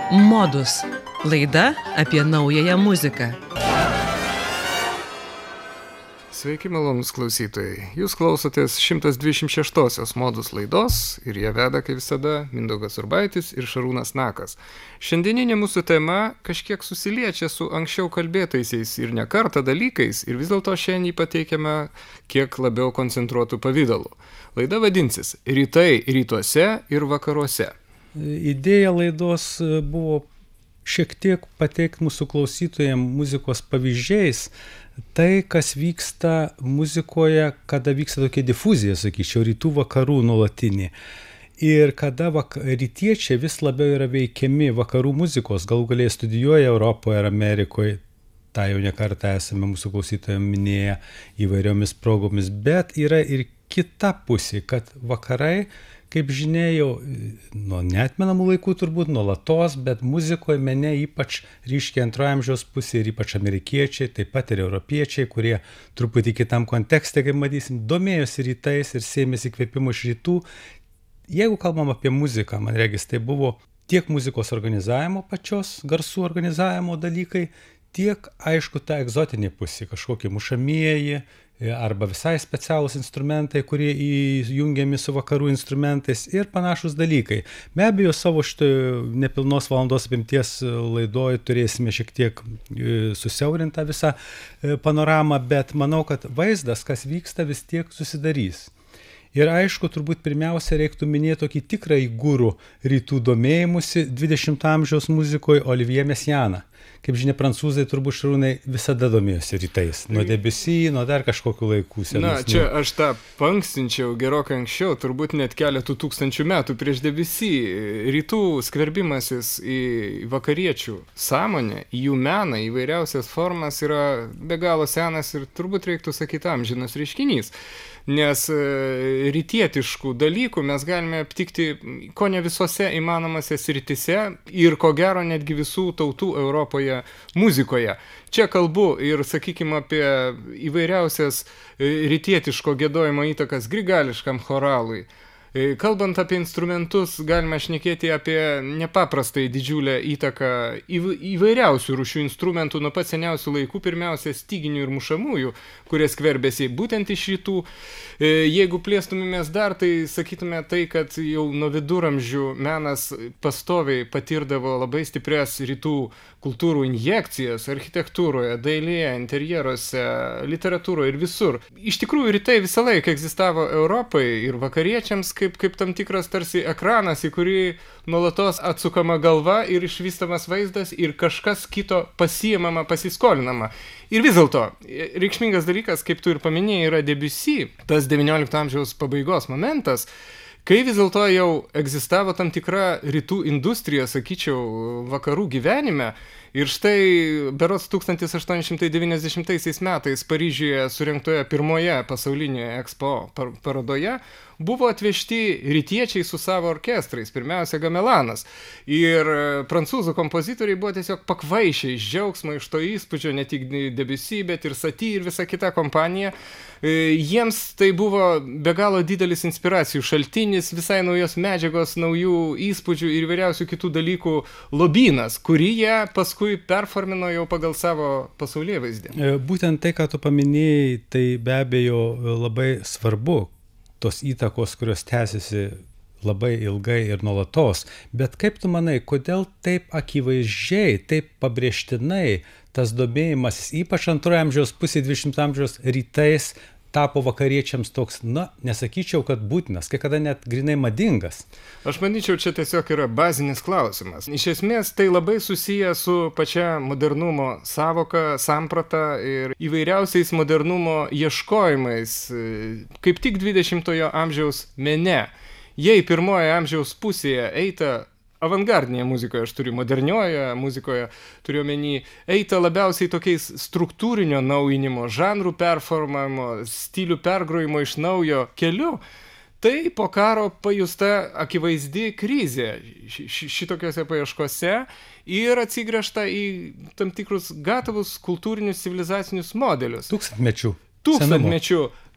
Modus. Laida apie naująją muziką. Sveiki, malonūs klausytojai. Jūs klausotės 126-osios Modus laidos ir ją veda, kaip visada, Mindaugas Urbaitis ir Šarūnas Nakas. Šiandieninė mūsų tema kažkiek susiliečia su anksčiau kalbėtaisiais ir ne kartą dalykais ir vis dėlto šiandien jį pateikiame kiek labiau koncentruotų pavidalų. Laida vadinsis Rytai rytuose ir vakaruose. Idėja laidos buvo šiek tiek pateikti mūsų klausytojams muzikos pavyzdžiais, tai, kas vyksta muzikoje, kada vyksta tokia difuzija, sakyčiau, rytų vakarų nuolatinė. Ir kada rytiečiai vis labiau yra veikiami vakarų muzikos, galų galiai studijuoja Europoje ir Amerikoje, tą jau ne kartą esame mūsų klausytojams minėję įvairiomis progomis, bet yra ir kita pusė, kad vakarai, kaip žinia, jau nuo neatmenamų laikų turbūt, nuolatos, bet muzikoje mene ypač ryškiai antrojo amžiaus pusė ir ypač amerikiečiai, taip pat ir europiečiai, kurie truputį kitam kontekste, kaip matysim, domėjosi rytais ir sėmėsi įkvėpimų iš rytų. Jeigu kalbam apie muziką, man regis, tai buvo tiek muzikos organizavimo pačios, garsų organizavimo dalykai, tiek, aišku, ta egzotinė pusė, kažkokie mušamieji, arba visai specialūs instrumentai, kurie įjungiami su vakarų instrumentais ir panašus dalykai. Be abejo, savo šitą nepilnos valandos apimties laidoj turėsime šiek tiek susiaurintą visą panoramą, bet manau, kad vaizdas, kas vyksta, vis tiek susidarys. Ir aišku, turbūt pirmiausia reiktų minėti tokį tikrąjį gurų rytų domėjimusi 20 amžiaus muzikoje Olivier Messianą. Kaip žinia, prancūzai turbūt, Šarūnai, visada domėjosi rytais. Nuo Debussy, nuo dar kažkokių laikų senesnių. Na, čia aš tą pankstinčiau gerokai anksčiau, turbūt net keletų tūkstančių metų prieš Debussy. Rytų skverbimasis į vakariečių sąmonę, į jų meną, įvairiausias formas yra be galo senas ir turbūt reiktų sakyti amžinas reiškinys. Nes rytietiškų dalykų mes galime aptikti ko ne visose įmanomose srityse ir ko gero netgi visų tautų Europoje muzikoje. Čia kalbu ir, sakykime, apie įvairiausias rytietiško giedojimo įtakas grigališkam choralui. Kalbant apie instrumentus, galime šnekėti apie nepaprastai didžiulę įtaką įvairiausių rūšių instrumentų nuo pat seniausių laikų, pirmiausia styginių ir mušamųjų, kurie skverbėsi būtent iš rytų. Jeigu plėstumėmės dar, tai sakytume tai, kad jau nuo viduramžių menas pastoviai patirdavo labai stiprias rytų kultūrų injekcijas architektūroje, dailėje, interjeruose, literatūroje ir visur. Iš tikrųjų, rytai visą laiką egzistavo Europai ir vakariečiams kaip tam tikras tarsi ekranas, į kurį nuolatos atsukama galva ir išvystamas vaizdas ir kažkas kito pasiimama, pasiskolinama. Ir vis dėlto, reikšmingas dalykas, kaip tu ir paminėjai, yra Debussy, tas 19 amžiaus pabaigos momentas, kai vis dėlto jau egzistavo tam tikra rytų industrija, sakyčiau, vakarų gyvenime. Ir štai berods 1890 metais Paryžiuje surengtoje pirmoje pasaulinėje Expo parodoje buvo atvežti rytiečiai su savo orkestrais, pirmiausia Gamelanas. Ir prancūzų kompozitoriai buvo tiesiog pakvaišę iš džiaugsmo, iš to įspūdžio, ne tik Debussy, bet ir Satie ir visa kita kompanija. Jiems tai buvo be galo didelis inspiracijų šaltinis, visai naujos medžiagos, naujų įspūdžių ir įvairiausių kitų dalykų lobynas, kurį jie paskui performino jau pagal savo pasaulėvaizdį. Būtent tai, ką tu paminėjai, tai be abejo labai svarbu, tos įtakos, kurios tęsiasi labai ilgai ir nuolatos. Bet kaip tu manai, kodėl taip akivaizdžiai, taip pabrėžtinai tas domėjimas, ypač antrojo amžiaus pusė 20 amžiaus rytais, tapo vakariečiams toks, nesakyčiau, kad būtinas, kai kada net grinai madingas? Aš manyčiau, čia tiesiog yra bazinis klausimas. Iš esmės, tai labai susiję su pačia modernumo savoka, samprata ir įvairiausiais modernumo ieškojimais, kaip tik 20-ojo amžiaus mene. Jei pirmoje amžiaus pusėje eita avangardinėje muzikoje, aš turiu modernioje muzikoje, turiu omeny, eita labiausiai tokiais struktūrinio naujinimo, žanrų performavimo, stilių pergrojimo iš naujo keliu, tai po karo pajusta akivaizdi krizė šitokiose paieškose ir atsigręžta į tam tikrus gatavus kultūrinius civilizacinius modelius. Tūkstantmečių.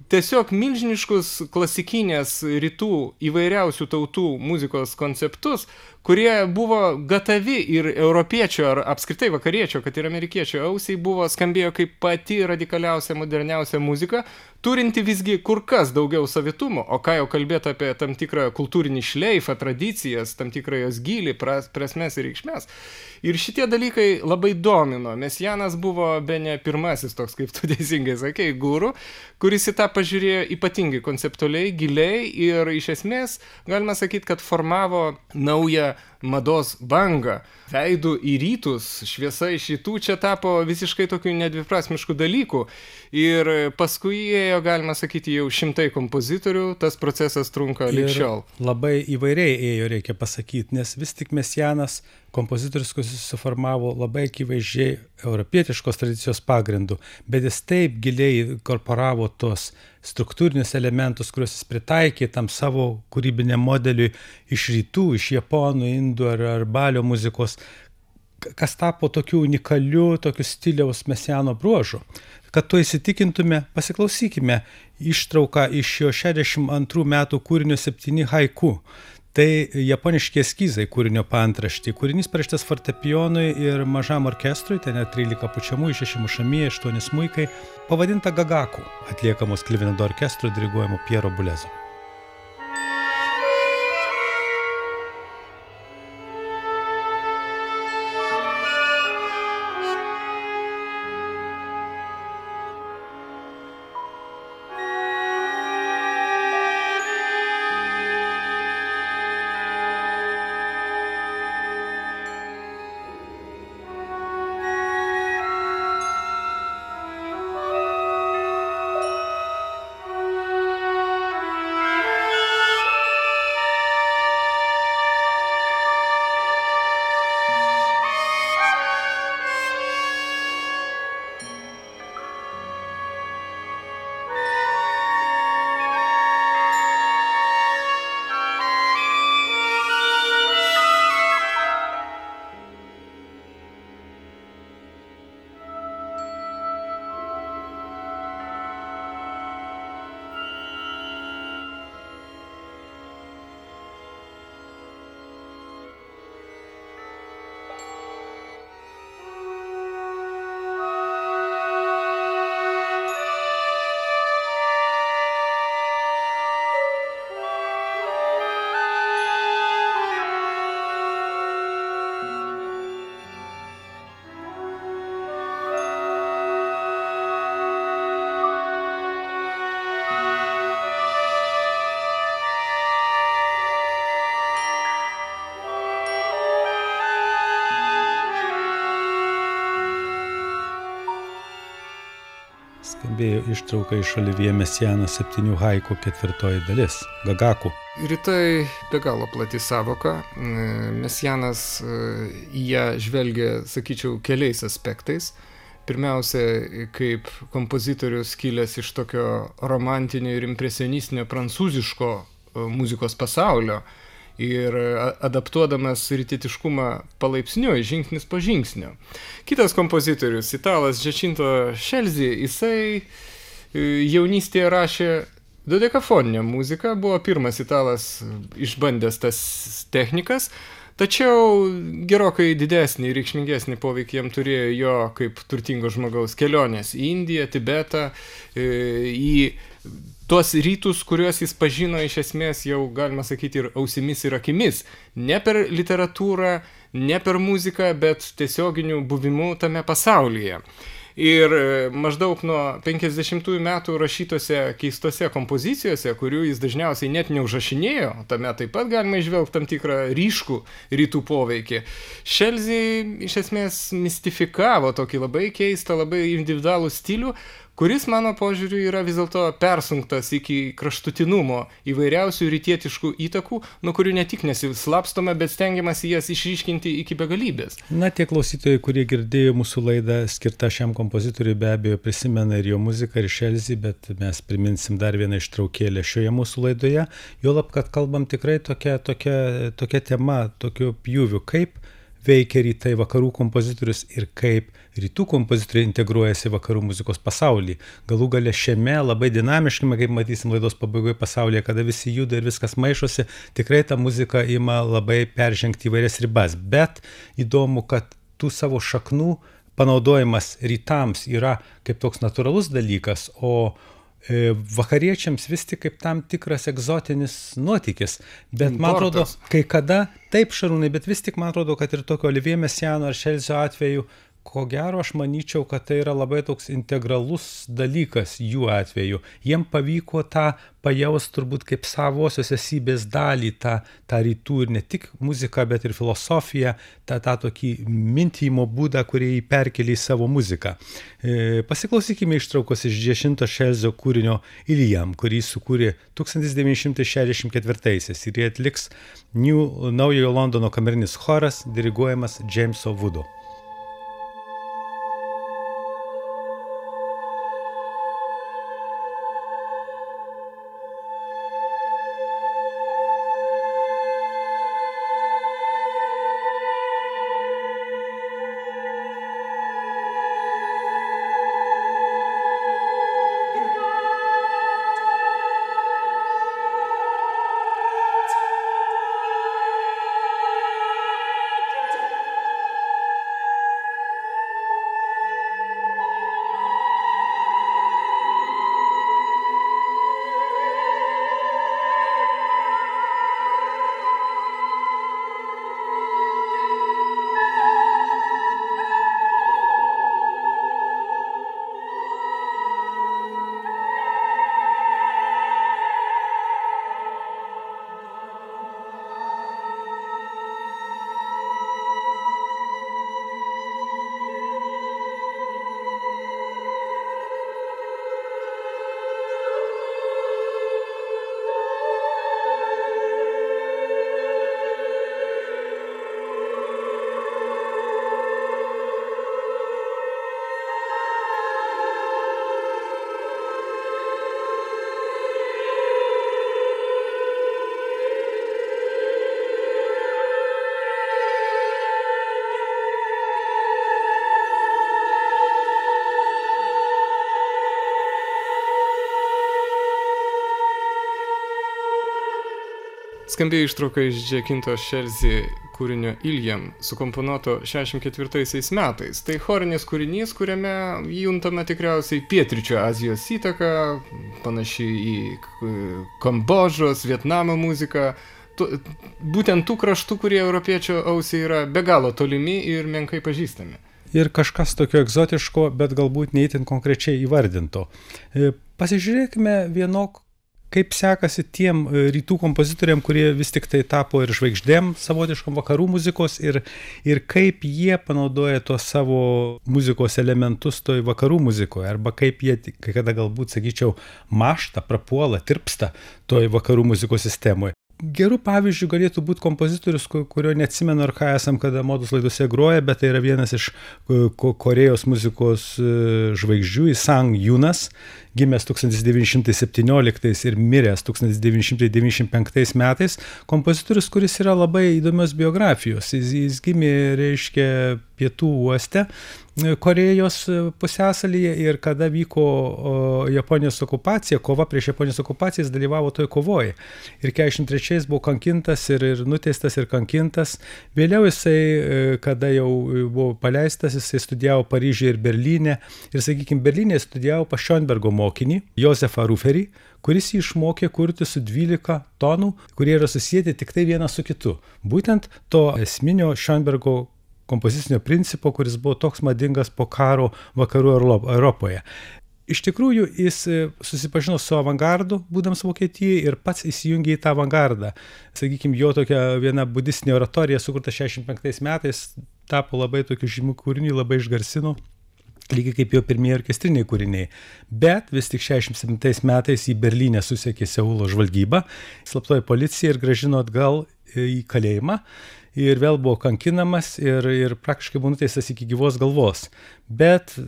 tiesiog milžiniškus klasikinės rytų įvairiausių tautų muzikos konceptus, kurie buvo gatavi ir europiečio ar apskritai vakariečio, kad ir amerikiečio ausiai skambėjo kaip pati radikaliausia, moderniausia muzika, turinti visgi kur kas daugiau savitumo, o ką jau kalbėti apie tam tikrą kultūrinį šleifą, tradicijas, tam tikrą jos gylį, prasmes ir reikšmes. Ir šitie dalykai labai domino. Mesianas buvo bene pirmasis toks, kaip tu teisingai sakei, guru, kuris į tą pažiūrėjo ypatingai konceptualiai, giliai ir iš esmės galima sakyti, kad formavo naują mados bangą. Veidų į rytus, šviesa iš rytų čia tapo visiškai tokių nedviprasmiškų dalykų. Ir paskui ėjo, galima sakyti, jau šimtai kompozitorių, tas procesas trunka lig šiol. Labai įvairiai ėjo, reikia pasakyti, nes vis tik Mesianas kompozitorius, kuris susiformavo labai akivaizdžiai europietiškos tradicijos pagrindų, bet jis taip giliai inkorporavo tos struktūrinius elementus, kuriuos jis pritaikė tam savo kūrybiniam modeliui iš rytų, iš japonų, indų ar balio muzikos, kas tapo tokiu unikaliu, tokiu stiliaus Mesiano bruožu. Kad to įsitikintume, pasiklausykime ištrauką iš jo 62 metų kūrinio 7 haiku. Tai japoniški eskizai kūrinio paantraštė. Kūrinys parašytas fortepijonui ir mažam orkestrui, ten 13 pučiamųjų, 6 mušamieji, 8 smuikai, pavadinta Gagaku, atliekamos Klivinado orkestro diriguojamo Piero Bulezo. Skambėjo ištrauka iš Olivier Mesiano 7 haiku 4 dalis, Gagaku. Rytai be galo plati savoka. Mesianas į ją žvelgia, sakyčiau, keliais aspektais. Pirmiausia, kaip kompozitorius kilęs iš tokio romantinio ir impresionistinio prancūziško muzikos pasaulio ir adaptuodamas rytietiškumą palaipsniui, žingsnis po žingsnio. Kitas kompozitorius, italas Giacinto Scelsi, jisai jaunystėje rašė dodekafoninę muziką, buvo pirmas italas išbandęs tas technikas, tačiau gerokai didesnį ir reikšmingesnį poveikį jam turėjo jo kaip turtingo žmogaus kelionės į Indiją, Tibetą, į tuos rytus, kuriuos jis pažino iš esmės jau, galima sakyti, ir ausimis ir akimis. Ne per literatūrą, ne per muziką, bet tiesioginiu buvimu tame pasaulyje. Ir maždaug nuo 50 metų rašytose keistose kompozicijose, kurių jis dažniausiai net neužrašinėjo, tame taip pat galima įžvelgti tam tikrą ryškų rytų poveikį. Scelsi iš esmės mistifikavo tokį labai keistą, labai individualų stilių, kuris, mano požiūriu, yra vis dėlto persunktas iki kraštutinumo įvairiausių rytietiškų įtakų, nuo kurių ne tik nesislapstoma, bet stengiamasi jas išryškinti iki begalybės. Na, tie klausytojai, kurie girdėjo mūsų laidą skirtą šiam kompozitoriui, be abejo prisimena ir jo muziką, ir Scelsi, bet mes priminsim dar vieną ištraukėlę šioje mūsų laidoje, juolab, kad kalbam tikrai tokia tema, tokiu pjūviu, kaip veikia rytai vakarų kompozitorius ir kaip rytų kompozitoriai integruojasi į vakarų muzikos pasaulį. Galų gale šiame labai dinamiškame, kaip matysim laidos pabaigoje pasaulyje, kada visi juda ir viskas maišosi, tikrai ta muzika ima labai peržengti įvairias ribas. Bet įdomu, kad tų savo šaknų panaudojimas rytams yra kaip toks natūralus dalykas, o vakariečiams vis tik kaip tam tikras egzotinis nuotykis. Bet man atrodo, kai kada, taip Šarūnai, bet vis tik man atrodo, kad ir tokio Olivier Messiaeno ar Šelzio atveju, ko gero aš manyčiau, kad tai yra labai toks integralus dalykas jų atveju. Jiem pavyko tą pajaust turbūt kaip savosios esybės dalį, tą rytų ir ne tik muziką, bet ir filosofiją, tą tokį mintymo būdą, kurį jį perkelė į savo muziką. Pasiklausykime ištraukos iš Džiašinto Šelzio kūrinio Iljam, kurį sukūrė 1964-aisiais ir jį atliks naujojo Londono kamerinis choras, diriguojamas Jameso Woodo. Skambėjo ištrauka iš Džiakinto Šelzi kūrinio Iljam, sukomponuoto 64 metais. Tai chorinis kūrinys, kuriame juntame tikriausiai pietryčio Azijos įtaką, panaši į Kambodžos, Vietnamo muziką. Būtent tų kraštų, kurie europiečio ausiai yra be galo tolimi ir menkai pažįstami. Ir kažkas tokio egzotiško, bet galbūt neįtin konkrečiai įvardinto. Pasižiūrėkime vienok, kaip sekasi tiem rytų kompozitoriam, kurie vis tik tai tapo ir žvaigždėm savotiškom vakarų muzikos ir kaip jie panaudoja tos savo muzikos elementus toj vakarų muzikoje, arba kaip jie, kai kada galbūt, sakyčiau, mąžta, prapuola, tirpsta toj vakarų muzikos sistemoje. Gerų pavyzdžių galėtų būti kompozitorius, kurio neatsimenu, ar ką esam kada modus laidose groja, bet tai yra vienas iš Korėjos muzikos žvaigždžių, Sang Junas, gimęs 1917 ir miręs 1995 metais, kompozitorius, kuris yra labai įdomios biografijos. Jis gimė, reiškia, pietų uoste Korėjos pusiasalyje ir kada vyko Japonijos okupacija, kova prieš Japonijos okupaciją, jis dalyvavo toj kovoje. Ir 43 buvo kankintas ir nuteistas ir kankintas. Vėliau jisai, kada jau buvo paleistas, jisai studijavo Paryžiuje ir Berlyne. Ir, sakykime, Berlyne studijavo pas Schoenbergo mokinį, Josefą Ruferį, kuris jį išmokė kurti su 12 tonų, kurie yra susijęti tik tai vienas su kitu. Būtent to esminio Schoenbergo kompozicinio principo, kuris buvo toks madingas po karo vakarų Europoje. Iš tikrųjų, jis susipažino su avangardu, būdams Vokietijoje, ir pats įsijungė į tą avangardą. Sakykime, jo tokia viena budistinė oratorija, sukurta 65 metais, tapo labai tokiu žymiu kūriniu, labai išgarsino, lygiai kaip jo pirmieji orkestriniai kūriniai. Bet vis tik 67 metais į Berlyne susekė Seulo žvalgybą, slaptoji policija ir grąžino atgal į kalėjimą. Ir vėl buvo kankinamas ir praktiškai buvo nuteistas iki gyvos galvos. Bet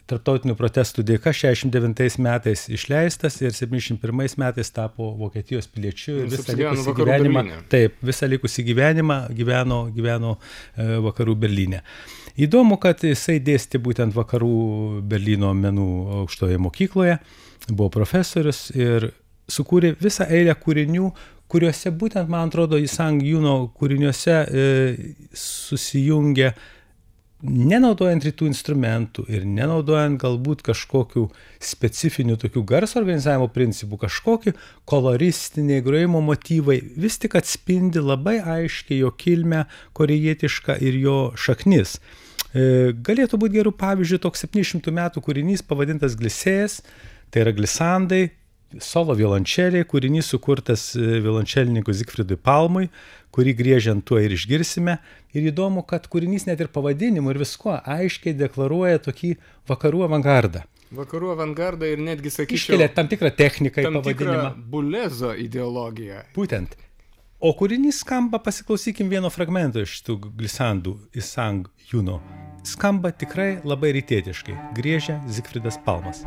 tarptautinių protestų dėka 69 metais išleistas ir 71 metais tapo Vokietijos piliečiu ir visą likusį gyvenimą gyveno vakarų Berlyne. Įdomu, kad jisai dėstė būtent vakarų Berlyno menų aukštoje mokykloje, buvo profesorius ir sukūrė visą eilę kūrinių, kuriuose būtent, man atrodo, Isang Juno kūriniuose susijungia nenaudojant rytų instrumentų ir nenaudojant galbūt kažkokių specifinių tokių garso organizavimo principų, kažkokie koloristiniai grojimo motyvai vis tik atspindi labai aiškiai jo kilmę korėjietišką ir jo šaknis. Galėtų būti gerų pavyzdžių toks 700 metų kūrinys pavadintas Glisėjas, tai yra glisandai, solo violončelė, kūrinys sukurtas violončelininkui Zigfridui Palmui, kurį griežiant tuo ir išgirsime. Ir įdomu, kad kūrinys net ir pavadinimu ir visko aiškiai deklaruoja tokį vakarų avangardą. Vakarų avangardą ir netgi, sakyčiau, iškelia tam tikrą techniką į pavadinimą. Tam tikrą bulezo ideologiją. Būtent. O kūrinys skamba, pasiklausykim vieno fragmento iš tų glisandų Isang Juno. Skamba tikrai labai rytietiškai. Griežia Zigfridas Palmas.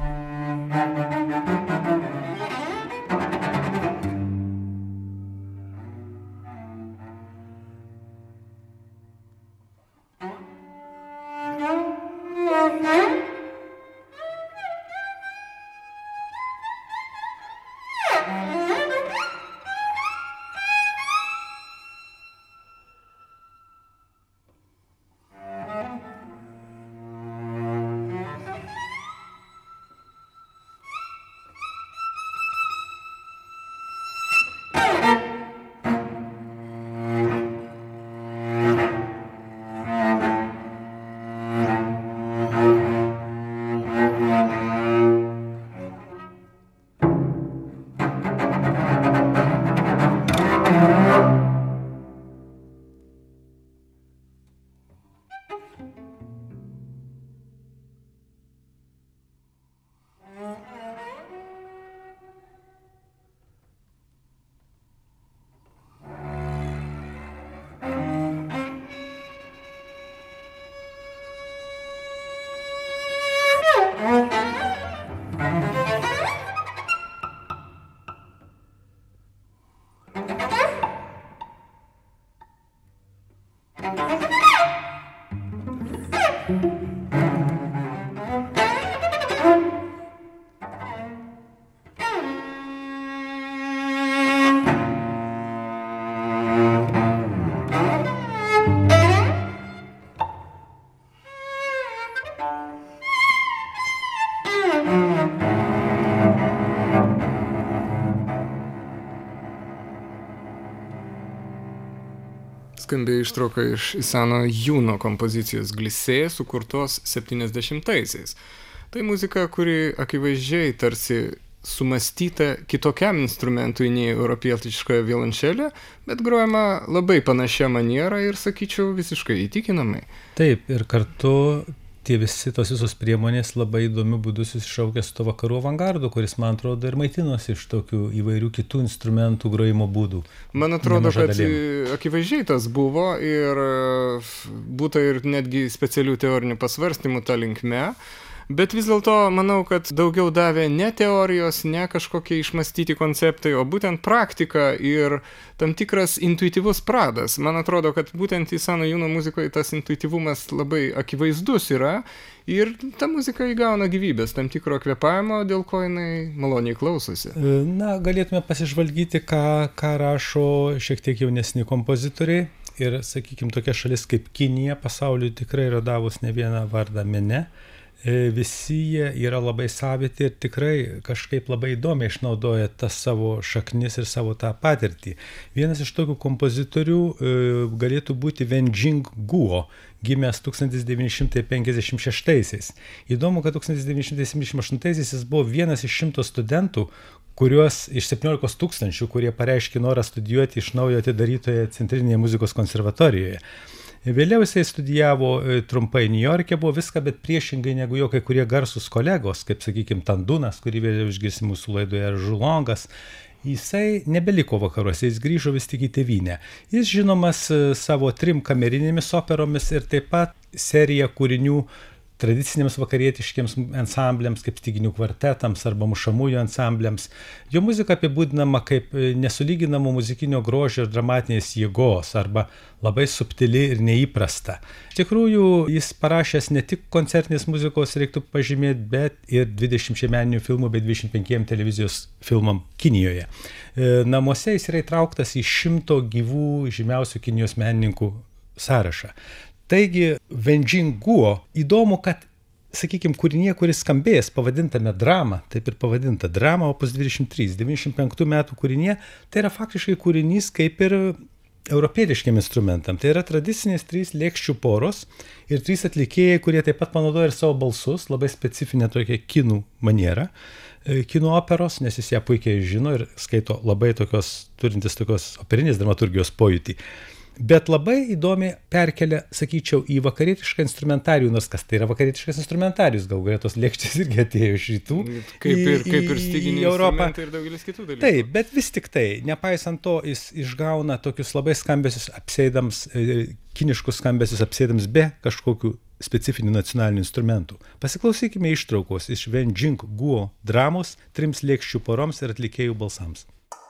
Skambėjo ištrauka iš Isano Juno kompozicijos Glisėjas, sukurtos 70-aisiais. Tai muzika, kuri akivaizdžiai tarsi sumąstyta kitokiam instrumentui nei europietiška violončelė, bet grojama labai panašia maniera ir, sakyčiau, visiškai įtikinamai. Taip, ir kartu tos visos priemonės labai įdomių būdų susišaukė su to vakarų avangardu, kuris, man atrodo, ir maitinosi iš tokių įvairių kitų instrumentų grojimo būdų. Man atrodo, kad akivaizdžiai tas buvo ir būta ir netgi specialių teorinių pasvarstymų tą linkme. Bet vis dėlto manau, kad daugiau davė ne teorijos, ne kažkokie išmastyti konceptai, o būtent praktika ir tam tikras intuityvus pradas. Man atrodo, kad būtent Isano Juno muzikoje tas intuityvumas labai akivaizdus yra ir ta muzika įgauna gyvybės, tam tikro kvėpavimo, dėl ko jinai maloniai klausosi. Na, galėtume pasižvalgyti, ką rašo šiek tiek jaunesni kompozitoriai. Ir, sakykime, tokia šalis kaip Kinija pasauliui tikrai yra davus ne vieną vardą mene. Visi jie yra labai saviti ir tikrai kažkaip labai įdomiai išnaudoja tas savo šaknis ir savo tą patirtį. Vienas iš tokių kompozitorių galėtų būti Wen Jing-guo, gimęs 1956-aisiais. Įdomu, kad 1978-aisiais jis buvo vienas iš 100 studentų, kuriuos iš 17 000, kurie pareiškė norą studijuoti iš naujo atidarytoje Centrinėje muzikos konservatorijoje. Vėliau jisai studijavo trumpai Niujorke, buvo viską, bet priešingai negu jo kai kurie garsūs kolegos, kaip, sakykime, Tandunas, kurį vėliau išgirsim mūsų laidoje, ar Žulongas, jisai nebeliko vakaruose, jis grįžo vis tik į tėvynę. Jis žinomas savo 3 kamerinėmis operomis ir taip pat serija kūrinių tradiciniams vakarietiškiams ansambliams, kaip styginių kvartetams arba mušamųjų ansambliams. Jo muzika apibūdinama kaip nesulyginamo muzikinio grožio ir dramatinės jėgos arba labai subtili ir neįprasta. Iš tikrųjų, jis parašęs ne tik koncertinės muzikos, reiktų pažymėti, bet ir 20 meninių filmų bei 25 televizijos filmam Kinijoje. Namuose jis yra įtrauktas į 100 gyvų žymiausių Kinijos menininkų sąrašą. Taigi, Wenjing Guo įdomu, kad, sakykime, kūrinė, kuris skambės pavadintame drama, taip ir pavadinta drama opus 23, 95 metų kūrinė, tai yra faktiškai kūrinys kaip ir europietiškiam instrumentam. Tai yra tradicinės 3 lėkščių poros ir 3 atlikėjai, kurie taip pat panaudoja ir savo balsus, labai specifinę tokią kinų manierą, kinų operos, nes jis ją puikiai žino ir skaito labai turintis tokios operinės dramaturgijos pojūtį. Bet labai įdomiai perkelia, sakyčiau, į vakarietišką instrumentarijų, nors kas tai yra vakarietiškas instrumentarijus, gal galėtos lėkštės irgi atėjo iš rytų. Kaip ir styginiai instrumentai ir daugelis kitų dalykų. Taip, bet vis tik tai, nepaisant to, jis išgauna tokius labai skambesius apsėdams, kiniškus skambesius apsėdams be kažkokių specifinių nacionalinių instrumentų. Pasiklausykime ištraukos iš Wenjing Guo dramos 3 lėkščių poroms ir atlikėjų balsams.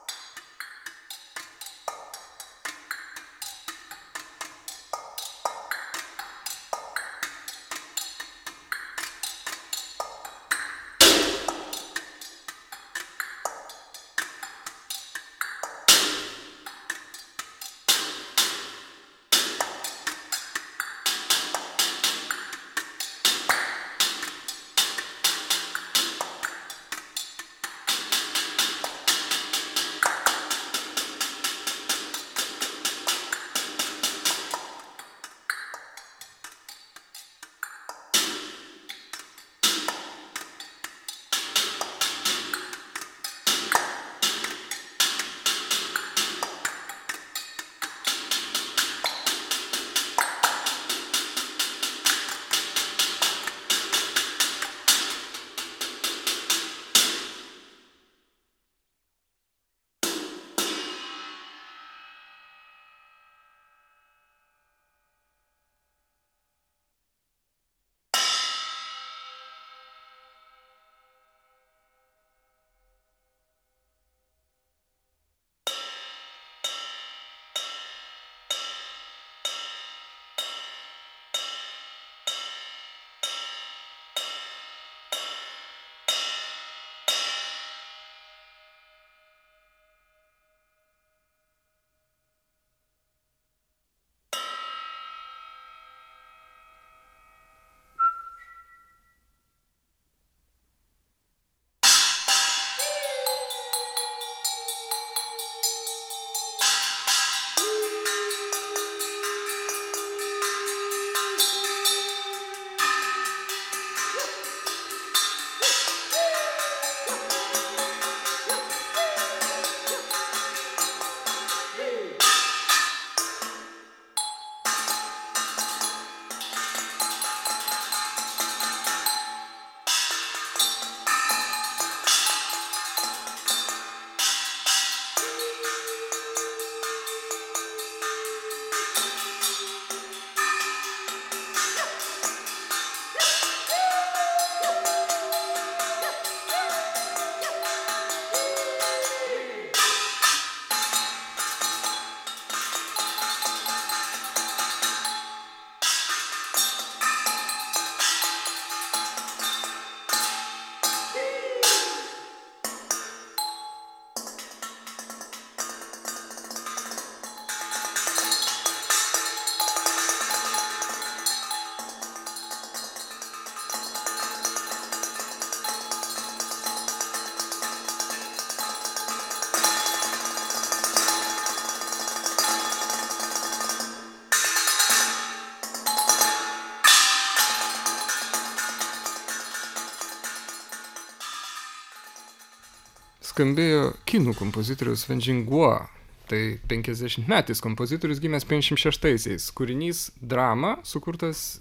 skambėjo kinų kompozitorius Wenjing Guo. Tai 50-metis kompozitorius gimęs 56-aisiais. Kūrinys drama sukurtas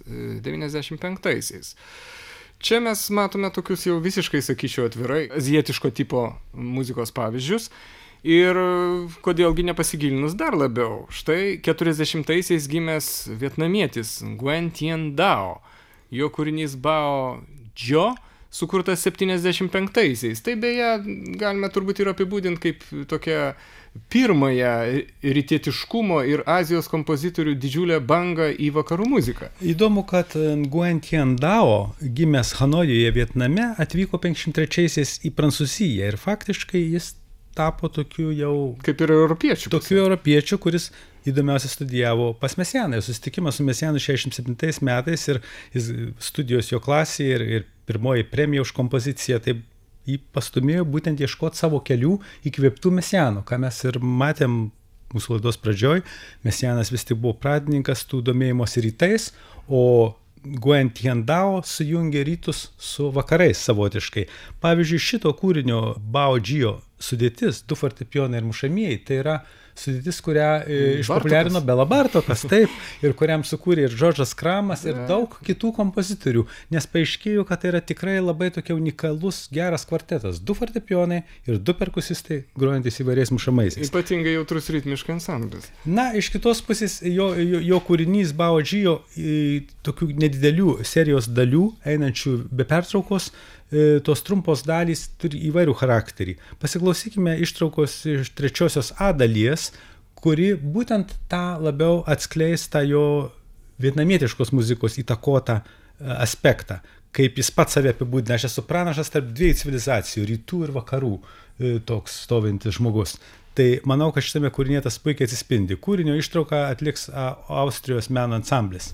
95-aisiais. Čia mes matome tokius jau visiškai, sakyčiau, atvirai azijietiško tipo muzikos pavyzdžius. Ir kodėlgi nepasigilinus dar labiau. Štai 40-aisiais gimęs vietnamietis Nguyen Tien Dao. jo kūrinys Bao Džio, sukurtas 75-aisiais. Tai beje, galime turbūt ir apibūdinti kaip tokią pirmąją rytietiškumo ir Azijos kompozitorių didžiulę bangą į vakarų muziką. Įdomu, kad Nguyen Thien Dao, gimęs Hanojuje, Vietname, atvyko 53-aisiais į Prancūziją ir faktiškai jis tapo tokiu jau... Kaip ir europiečių. Tokiu europiečiu, kuris įdomiausiai studijavo pas Mesianą. Susitikimas su Mesianu 67 metais ir studijos jo klasėje ir pirmoji premija už kompoziciją, tai jį pastumėjo būtent ieškoti savo kelių įkvėptų Mesiano, ką mes ir matėm mūsų laidos pradžioj. Mesianas vis tik buvo pradininkas tų domėjimosi rytais, o Nguyen Thien Dao sujungė rytus su vakarais savotiškai. Pavyzdžiui, šito kūrinio Bao Džio sudėtis, 2 fortepijonai ir mušamieji, tai yra sudėtis, kurią išpopuliarino Bela Bartokas, taip, ir kuriam sukūrė ir Džordžas Kramas, ir daug kitų kompozitorių, nes paaiškėjo, kad tai yra tikrai labai tokia unikalus, geras kvartetas. 2 fortepijonai ir 2 perkusistai, grojantis įvairiais mušamaisiais. Ypatingai jautrus ritmiškas ansamblis. Na, iš kitos pusės, jo kūrinys Bao Džio tokių nedidelių serijos dalių, einančių be pertraukos, tos trumpos dalys turi įvairių charakterį. Pasiklausykime ištraukos iš 3 A dalies, kuri būtent tą labiau atskleis tą jo vietnamietiškos muzikos įtakotą aspektą. Kaip jis pats save apibūdina, aš esu pranašas tarp 2 civilizacijų, rytų ir vakarų, toks stovintis žmogus. Tai manau, kad šitame kūrinyje tas puikiai atsispindi. Kūrinio ištrauką atliks Austrijos meno ansamblis.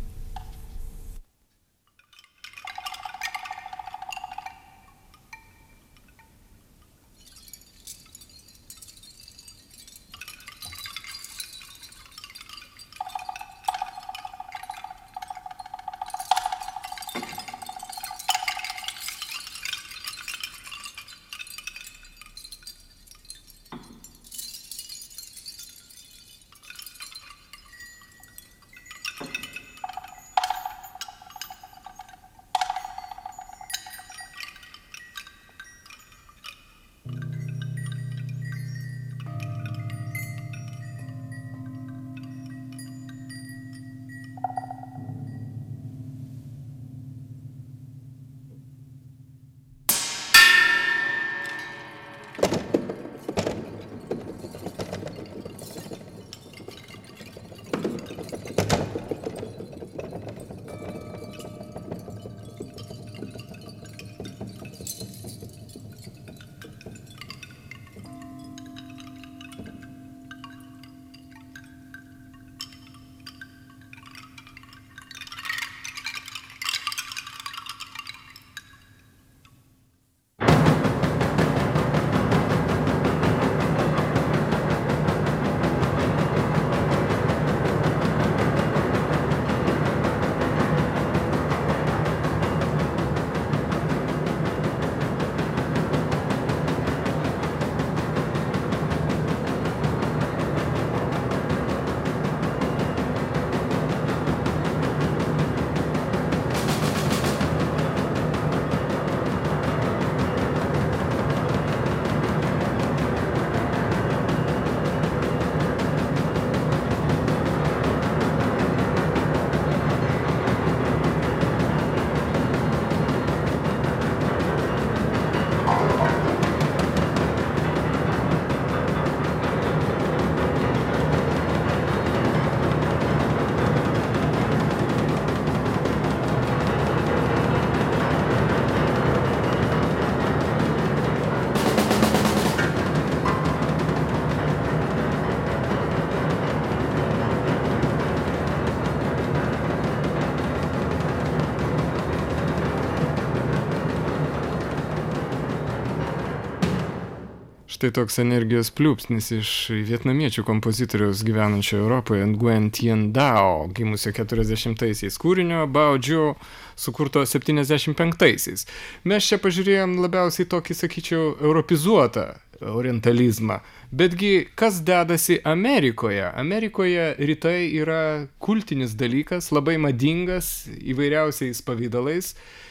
Štai toks energijos pliūpsnis iš vietnamiečių kompozitoriaus gyvenančio Europoje, Nguyen Thien Dao, gimusio 40-aisiais, kūrinio Bao Džio, sukurto 75-aisiais. Mes čia pažiūrėjom labiausiai tokį, sakyčiau, europizuotą orientalizmą. Betgi, kas dedasi Amerikoje? Amerikoje rytai yra kultinis dalykas, labai madingas įvairiausiais pavydalais.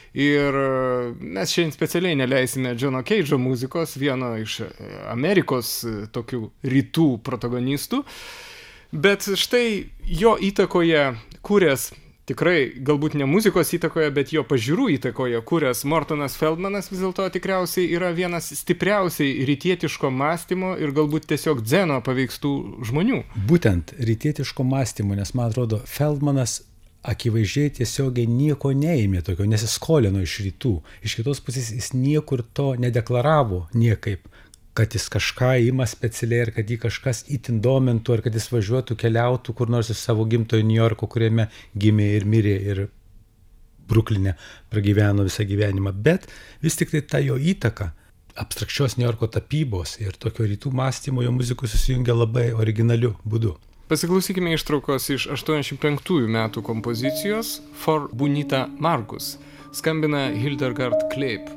Ir mes šiandien specialiai neleisime Džono Keidžo muzikos, vieno iš Amerikos tokių rytų protagonistų, bet štai jo įtakoje kūręs tikrai galbūt ne muzikos įtakoje, bet jo pažiūrų įtakoje, kurias Mortonas Feldmanas vis dėlto tikriausiai yra vienas stipriausiai rytietiško mąstymo ir galbūt tiesiog dzeno paveikstų žmonių. Būtent rytietiško mąstymo, nes man atrodo, Feldmanas akivaizdžiai tiesiogiai nieko neėmė tokio, nesiskolino iš rytų. Iš kitos pusės jis niekur to nedeklaravo niekaip, kad jis kažką ima specialiai ir kad jį kažkas itin domintų, ar kad jis važiuotų, keliautų kur nors iš savo gimtojo New Yorko, kuriame gimė ir mirė ir Brukline pragyveno visą gyvenimą. Bet vis tik tai ta jo įtaka abstrakčios New Yorko tapybos ir tokio rytų mąstymo jo muzikų susijungia labai originaliu būdu. Pasiklausykime ištraukos iš 85 metų kompozicijos For Bunita Markus. Skambina Hildegard Kleib.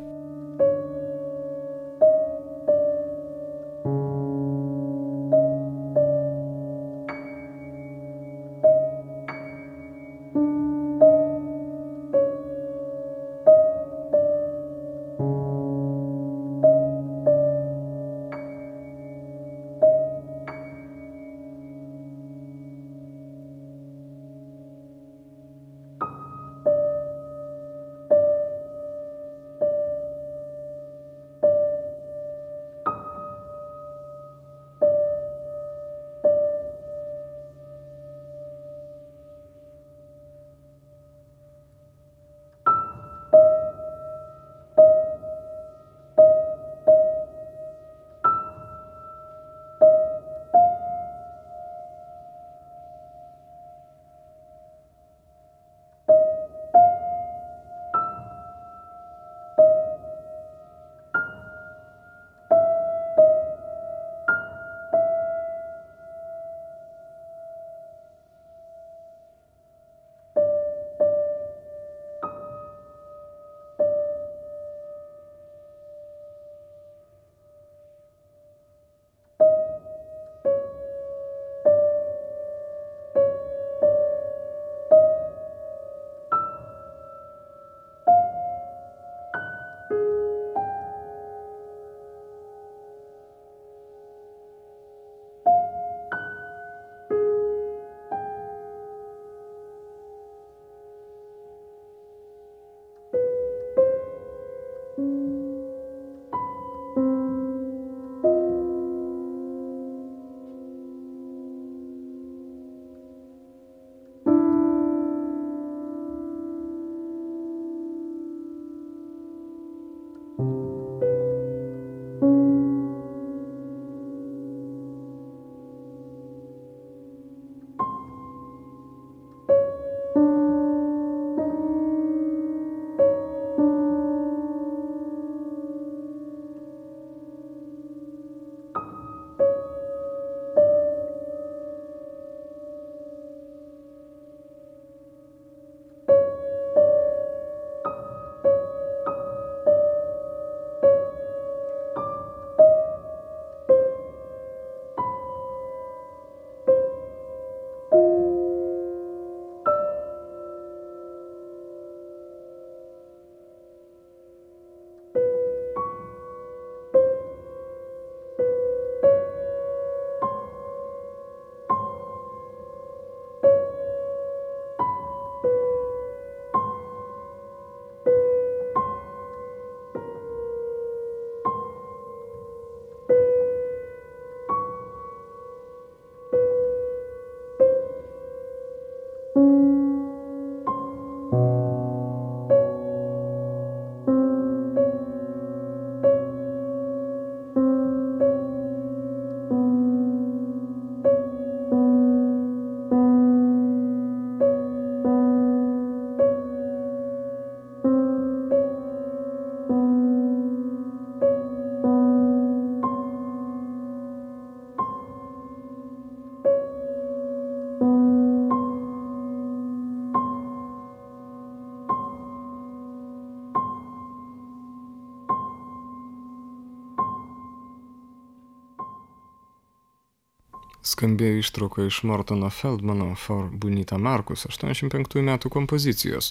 Skambėjo ištrauka iš Mortono Feldmano For Bunita Markus 85 metų kompozicijos.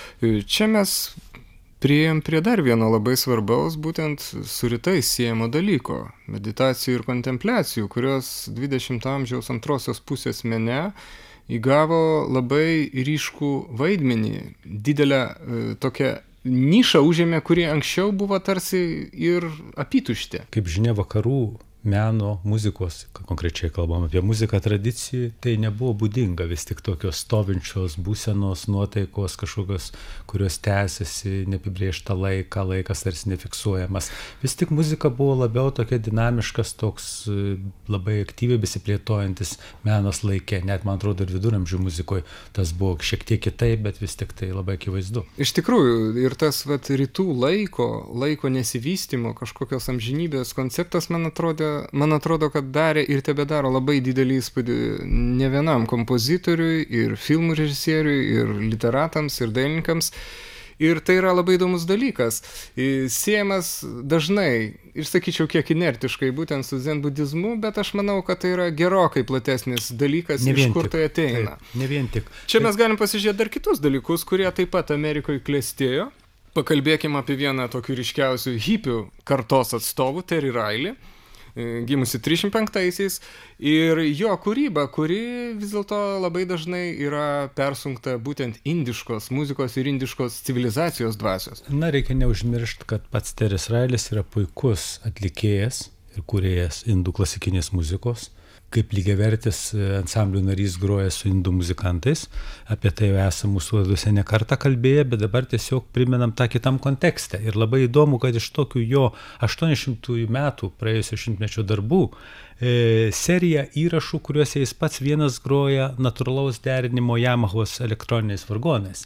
Čia mes priėjom prie dar vieno labai svarbaus, būtent su rytais siejamo dalyko – meditacijų ir kontempliacijų, kurios 20 amžiaus antrosios pusės mene įgavo labai ryškų vaidmenį, didelę tokią nišą užėmė, kuri anksčiau buvo tarsi ir apytuštė. Kaip žinia, vakarų meno, muzikos, konkrečiai kalbam apie muziką tradicijų, tai nebuvo būdinga vis tik tokios stovinčios būsenos, nuotaikos kažkokios, kurios tęsiasi neapibrėžtą laiką, laikas tarsi nefiksuojamas. Vis tik muzika buvo labiau tokia dinamiškas, toks labai aktyviai besiplėtojantis menas laike, net man atrodo ir viduramžių muzikoje tas buvo šiek tiek kitaip, bet vis tik tai labai akivaizdu. Iš tikrųjų, ir tas rytų laiko nesivystymo, kažkokios amžinybės konceptas, man atrodo, kad darė ir tebedaro labai didelį įspūdį ne vienam kompozitoriui, ir filmų režisieriui, ir literatams, ir dailininkams. Ir tai yra labai įdomus dalykas. Siejamas dažnai, ir sakyčiau, kiek inertiškai, būtent su zen budizmu, bet aš manau, kad tai yra gerokai platesnis dalykas, iš kur tai ateina. Taip, ne vien tik. Čia mes galim pasižiūrėti dar kitus dalykus, kurie taip pat Amerikoje klestėjo. Pakalbėkime apie vieną tokių ryškiausių hipių kartos atstovų, Terry Riley, gimusi 305-aisiais, ir jo kūryba, kuri vis dėlto labai dažnai yra persunkta būtent indiškos muzikos ir indiškos civilizacijos dvasios. Na, reikia neužmiršti, kad pats Terry's Riley's yra puikus atlikėjas ir kūrėjas indų klasikinės muzikos. Kaip lygiavertis ansamblių narys groja su indų muzikantais. Apie tai jau esame mūsų laidose ne kartą kalbėję, bet dabar tiesiog primenam tą kitam kontekste. Ir labai įdomu, kad iš tokių jo 800 metų praėjusio šimtmečio darbų serija įrašų, kuriuose jis pats vienas groja natūralaus derinimo Yamahos elektroniniais vargonais.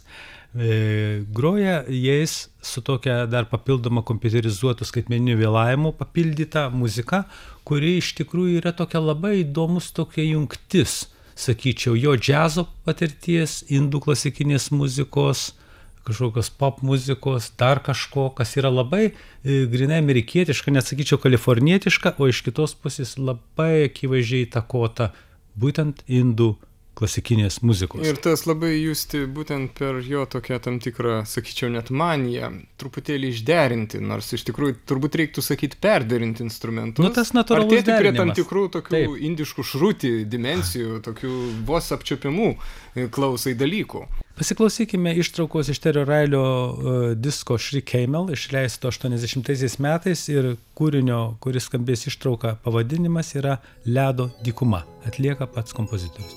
Groja jais su tokia dar papildoma kompiuterizuotų skaitmeninių vėlavimų papildyta muzika, kuri iš tikrųjų yra tokia labai įdomus tokia jungtis, sakyčiau, jo džiazo patirties, indų klasikinės muzikos, kažkokios pop muzikos, dar kažko, kas yra labai grinai amerikietiška, net sakyčiau kalifornietiška, o iš kitos pusės labai akivaizdžiai įtakota būtent indų klasikinės muzikos. Ir tas labai justi būtent per jo tokią tam tikrą, sakyčiau, net maniją, truputėlį išderinti, nors iš tikrųjų turbūt reiktų sakyti perderinti instrumentus. Nu, tas natūralus artėti prie tam derinimas. tikrų tokių indiškų šrutį dimensijų, tokių vos apčiuopiamų klausai dalykų. Pasiklausykime ištraukos iš Terry Riley disko Shri Camel, išleisto 80 metais, ir kūrinio, kuris skambės ištrauka, pavadinimas yra Ledo dykuma. Atlieka pats kompozitorius.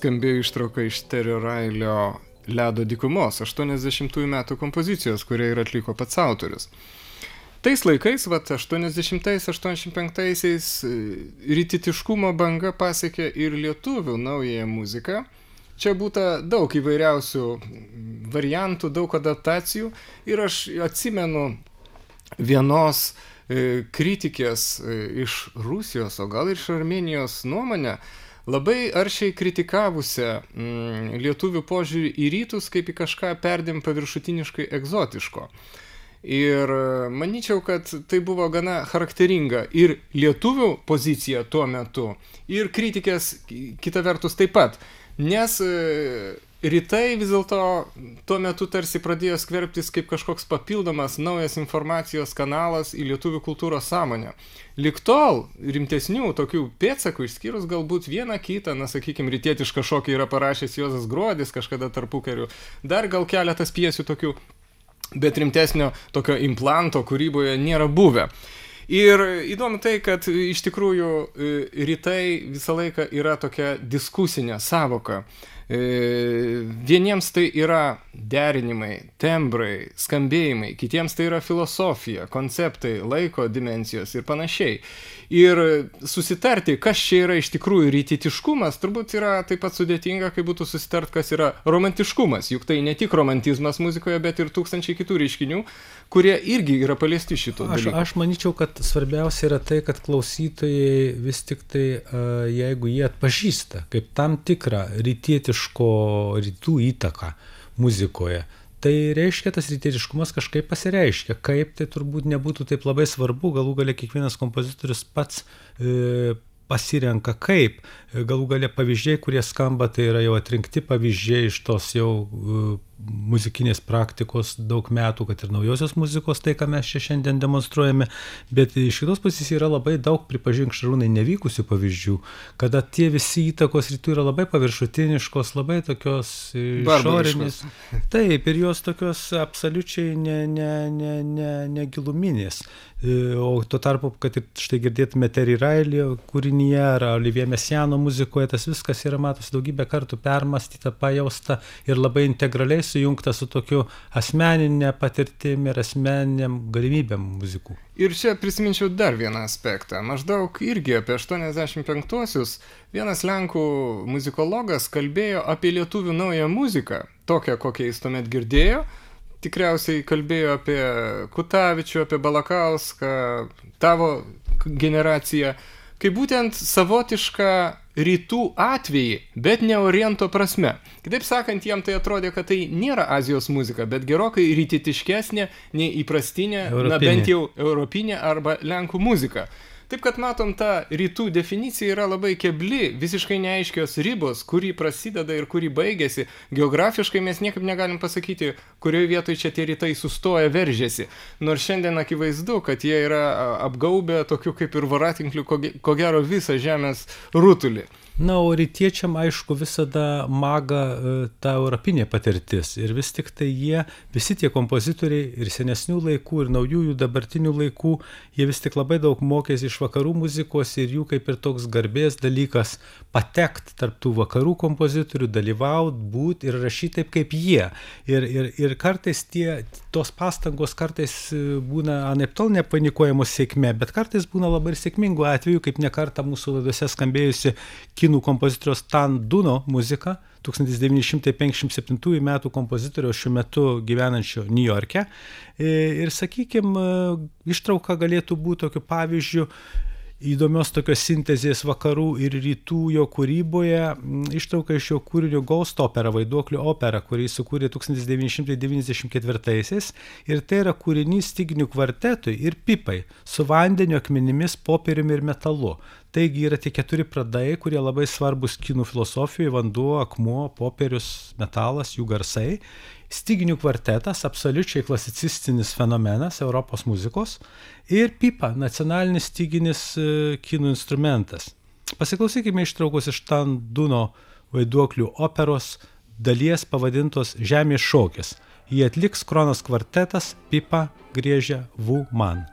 skambėjo ištrauka iš Terio Railio Ledo dykumos 80-ųjų metų kompozicijos, kurią ir atliko pats autorius. Tais laikais, 80-85-aisiais, rytitiškumo banga pasiekė ir lietuvių naująją muziką. Čia būta daug įvairiausių variantų, daug adaptacijų ir aš atsimenu vienos kritikės iš Rusijos, o gal ir iš Armėnijos nuomonę, labai aršiai kritikavusią lietuvių požiūrį į rytus kaip į kažką perdėm paviršutiniškai egzotiško. Ir manyčiau, kad tai buvo gana charakteringa ir lietuvių pozicija tuo metu, ir kritikės kita vertus taip pat. Nes rytai vis dėlto tuo metu tarsi pradėjo skverbtis kaip kažkoks papildomas naujas informacijos kanalas į lietuvių kultūros sąmonę. Lig tol rimtesnių tokių pėdsakų, išskyrus galbūt vieną kitą, sakykime, rytietišką šokį yra parašęs Juozas Gruodis kažkada tarpukariu, dar gal keletas pjesių tokių, bet rimtesnio tokio implanto kūryboje nėra buvę. Ir įdomu tai, kad iš tikrųjų rytai visą laiką yra tokia diskusinė sąvoka. Vieniems tai yra derinimai, tembrai, skambėjimai, kitiems tai yra filosofija, konceptai, laiko dimensijos ir panašiai. Ir susitarti, kas čia yra iš tikrųjų rytietiškumas, turbūt yra taip pat sudėtinga, kai būtų susitart, kas yra romantiškumas. Juk tai ne tik romantizmas muzikoje, bet ir tūkstančiai kitų reiškinių, kurie irgi yra paliesti šito dalyko. Aš manyčiau, kad svarbiausia yra tai, kad klausytojai vis tik tai, jeigu jie atpažįsta kaip tam tikrą rytietiško rytų įtaką muzikoje, tai reiškia, tas rytietiškumas kažkaip pasireiškia. Kaip, tai turbūt nebūtų taip labai svarbu, galų gale kiekvienas kompozitorius pats pasirenka kaip. Galų gale pavyzdžiai, kurie skamba, tai yra jau atrinkti pavyzdžiai iš tos jau muzikinės praktikos daug metų, kad ir naujosios muzikos, tai ką mes čia šiandien demonstruojame, bet iš kitos pusės yra labai daug, pripažink Šarūnai, nevykusių pavyzdžių, kada tie visi įtakos rytų yra labai paviršutiniškos, labai tokios išorinės. Taip, ir jos tokios absoliučiai negiluminės. O tuo tarpu, kad štai girdėtume Terry Riley kūrinyje ar Olivier Messiaeno muzikoje, tas viskas yra, matosi, daugybę kartų permąstyta, pajausta ir labai integraliai sujungta su tokiu asmeninė patirtim ir asmeniniam galimybėm muzikų. Ir čia prisiminčiau dar vieną aspektą. Maždaug irgi apie 85-uosius vienas lenkų muzikologas kalbėjo apie lietuvių naują muziką, tokią, kokią jis tuomet girdėjo. Tikriausiai kalbėjo apie Kutavičių, apie Balakauską, tavo generaciją, kaip būtent savotišką rytų atvejį, bet ne oriento prasme. Kitaip sakant, jam tai atrodė, kad tai nėra Azijos muzika, bet gerokai rytietiškesnė nei įprastinė, bent jau europinė arba lenkų muzika. Taip, kad matom, ta rytų definicija yra labai kebli, visiškai neaiškios ribos, kuri prasideda ir kuri baigėsi. Geografiškai mes niekaip negalim pasakyti, kurioje vietoje čia tie rytai sustoja, veržiasi. Nors šiandien akivaizdu, kad jie yra apgaubę tokiu kaip ir voratinkliu, ko gero visą žemės rutulį. Na, o rytiečiam, aišku, visada maga ta europinė patirtis. Ir vis tik tai visi tie kompozitoriai ir senesnių laikų, ir naujųjų dabartinių laikų, jie vis tik labai daug mokėsi iš vakarų muzikos ir jų kaip ir toks garbės dalykas patekt tarp tų vakarų kompozitorių, dalyvaut, būt ir rašyti taip kaip jie. Ir kartais tos pastangos kartais būna anaiptol nepanikuojamos sėkme, bet kartais būna labai ir sėkmingų atvejų, kaip ne kartą mūsų laidose skambėjusi kinų kompozitoriaus Tan Duno muzika, 1957 metų kompozitoriaus šiuo metu gyvenančio Niujorke. Ir, sakykime, ištrauka galėtų būti tokiu pavyzdžiu įdomios tokios sintezės vakarų ir rytų jo kūryboje, ištrauka iš jo kūrinio Ghost opera, vaiduoklių opera, kurį sukūrė 1994-aisiais, ir tai yra kūrinys styginių kvartetui ir pipai su vandenio, akmenimis, popieriumi ir metalu. Taigi yra tie 4 pradai, kurie labai svarbus kinų filosofijoje: vanduo, akmuo, popierius, metalas, jų garsai. Styginių kvartetas, absoliučiai klasicistinis fenomenas Europos muzikos, ir pipa, nacionalinis styginis kinų instrumentas. Pasiklausykime ištraukos iš Tan Duno vaiduoklių operos dalies pavadintos Žemės šokis. Jį atliks Kronos kvartetas, pipa griežia Wu Man.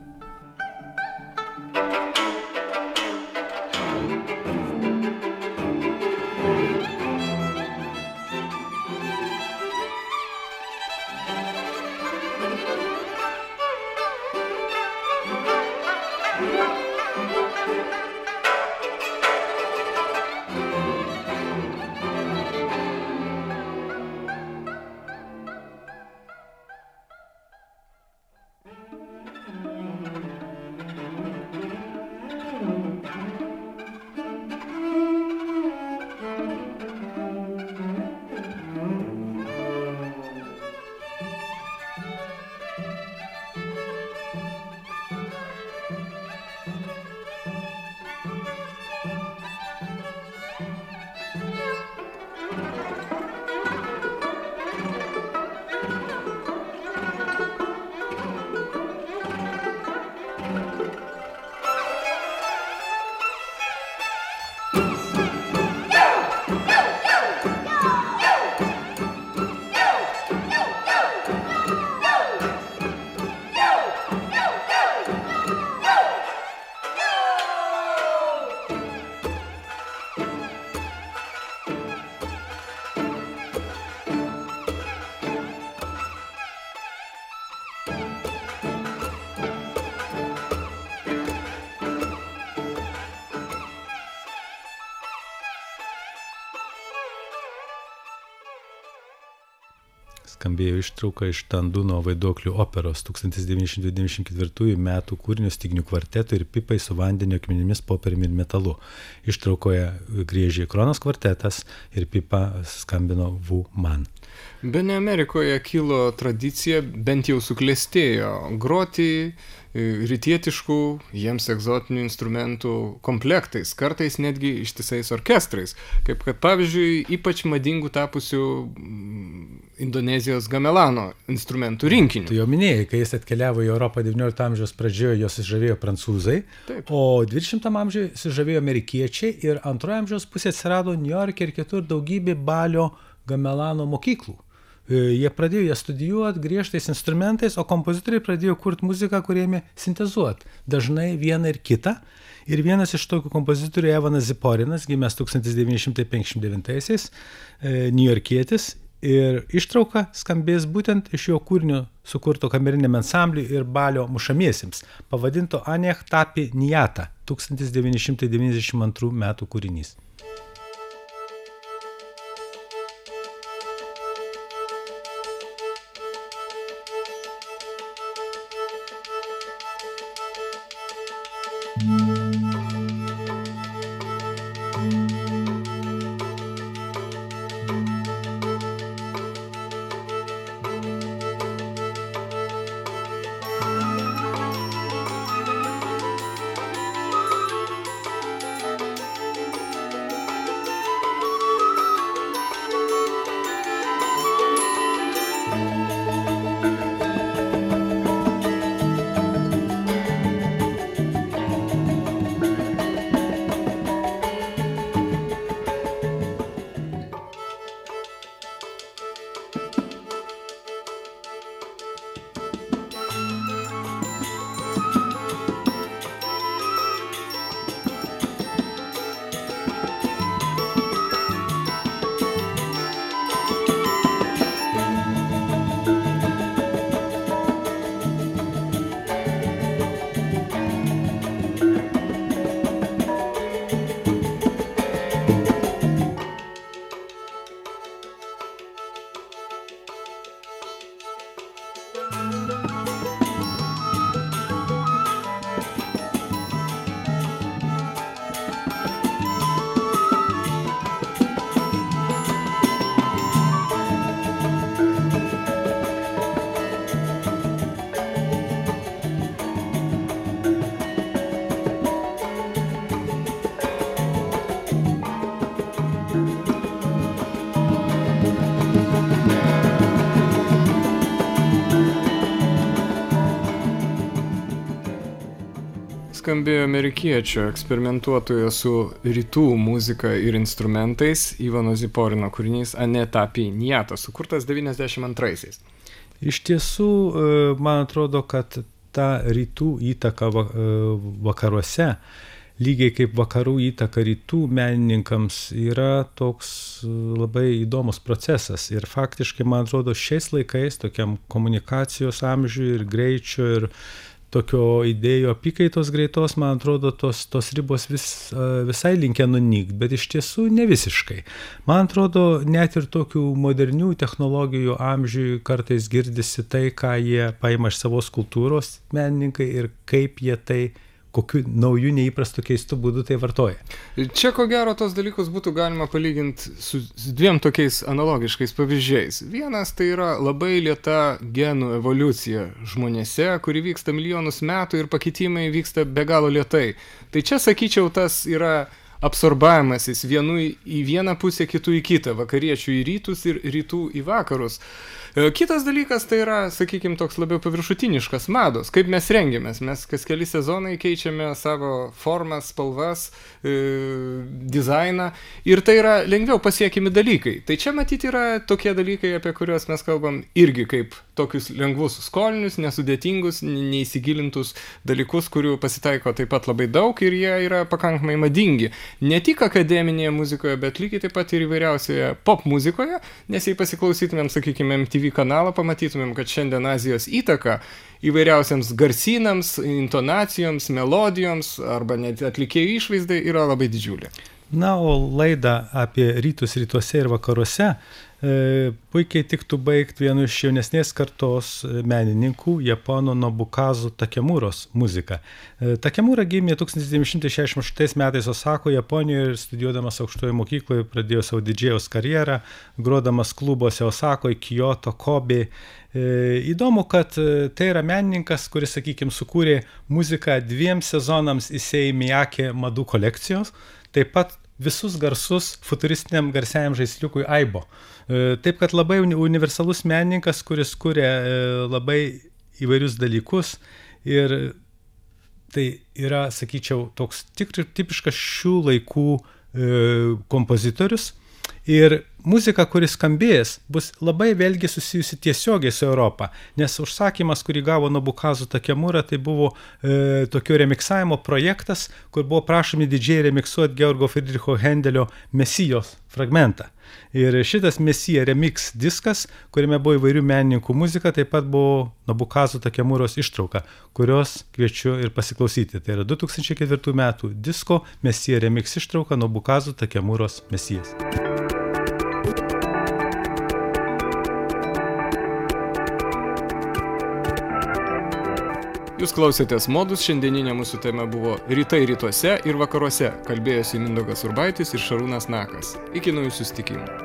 skambėjo ištrauka iš Tanduno Vaiduoklių operos 1994 metų kūrinio Styginių kvarteto ir pipai su vandenio akmenimis, popieriumi ir metalu. Ištraukoje griežė Kronos kvartetas ir pipa skambino Vu Man. Bene Amerikoje kilo tradicija, bent jau suklestėjo, groti rytietiškų, jiems egzotinių instrumentų komplektais, kartais netgi ištisais orkestrais, kaip kad pavyzdžiui ypač madingų tapusių Indonezijos gamelano instrumentų rinkinių. Tu jau minėjai, kai jis atkeliavo į Europą 19 amžiaus pradžioje, jos sužavėjo prancūzai, Taip. o 20 amžiuje sužavėjo amerikiečiai ir antroje amžiaus pusėje atsirado Niujorke ir kitur daugybė balio gamelano mokyklų. Jie pradėjo ją studijuoti griežtais instrumentais, o kompozitoriai pradėjo kurti muziką, kurie ėmė sintezuoti. Dažnai vieną ir kitą. Ir vienas iš tokių kompozitorių, Evanas Ziporinas, gimęs 1959-aisiais, niujorkietis. Ir ištrauka skambės būtent iš jo kūrinio sukurto kameriniam ansambliui ir balio mušamiesiems, pavadinto Aneh Tapi Niata, 1992 metų kūrinys. Skambėjo amerikiečio eksperimentuotojo su rytų muzika ir instrumentais Ivano Ziporino kūrinys Aneh Tapi Niata, sukurtas 92-aisiais. Iš tiesų, man atrodo, kad ta rytų įtaka vakaruose, lygiai kaip vakarų įtaka rytų menininkams, yra toks labai įdomus procesas. Ir faktiškai, man atrodo, šiais laikais, tokiam komunikacijos amžiui ir greičio ir tokio idėjų apykaitos greitos, man atrodo, tos ribos visai linkę nunykti, bet iš tiesų ne visiškai. Man atrodo, net ir tokių modernių technologijų amžiui kartais girdisi tai, ką jie paima iš savos kultūros menininkai ir kaip jie tai, kokiu naujų neįprastų keistų būdų tai vartoja. Čia ko gero tos dalykus būtų galima palyginti su dviem tokiais analogiškais pavyzdžiais. Vienas tai yra labai lėta genų evoliucija žmonėse, kuri vyksta milijonus metų ir pakitimai vyksta be galo lėtai. Tai čia, sakyčiau, tas yra absorbavimasis vienų į vieną pusę, kitų į kitą, vakariečių į rytus ir rytų į vakarus. Kitas dalykas tai yra, sakykime, toks labiau paviršutiniškas mados, kaip mes rengiamės. Mes kas keli sezonai keičiame savo formas, spalvas, dizainą ir tai yra lengviau pasiekimi dalykai. Tai čia matyti yra tokie dalykai, apie kuriuos mes kalbam irgi kaip tokius lengvus skolinius, nesudėtingus, neįsigilintus dalykus, kurių pasitaiko taip pat labai daug ir jie yra pakankamai madingi. Ne tik akademinėje muzikoje, bet lygiai taip pat ir įvairiausioje pop muzikoje, nes jei pasiklausytumėm, sakykime, MTV kanalą, pamatytumėm, kad šiandien Azijos įtaka įvairiausiams garsynams, intonacijoms, melodijoms arba net atlikėjų išvaizdai yra labai didžiulė. Na, o laidą apie rytus rytuose ir vakaruose puikiai tiktų baigti vienu iš jaunesnės kartos menininkų, japono Nobukazu Takemūros muzika. Takemūra gimė 1968 metais Osako, Japonijoje, ir studijuodamas aukštoje mokykloje pradėjo savo didžėjaus karjerą, grodamas klubuose Osako, Kyoto, Kobe. Įdomu, kad tai yra menininkas, kuris, sakykime, sukūrė muziką 2 sezonams Issei Miyake madų kolekcijos, taip pat visus garsus futuristiniam garsiajam žaisliukui Aibo. Taip, kad labai universalus menininkas, kuris kuria labai įvairius dalykus, ir tai yra, sakyčiau, toks tipiškas šių laikų kompozitorius. Ir muzika, kuris skambės, bus labai vėlgi susijusi tiesiogiai su Europa, nes užsakymas, kurį gavo Nobukazu Takemūra, tai buvo tokio remiksavimo projektas, kur buvo prašomi didžiai remiksuoti Georgo Friedricho Hendelio Mesijos fragmentą. Ir šitas Mesija remix diskas, kuriame buvo įvairių menininkų muzika, taip pat buvo Nobukazu Takemūros ištrauka, kurios kviečiu ir pasiklausyti. Tai yra 2004 metų disko Mesija remix ištrauka Nobukazu Takemūros Mesijas. Jūs klausėtės Modus, šiandieninė mūsų tema buvo Rytai rytuose ir vakaruose. Kalbėjosi Mindaugas Urbaitis ir Šarūnas Nakas. Iki naujų susitikimų.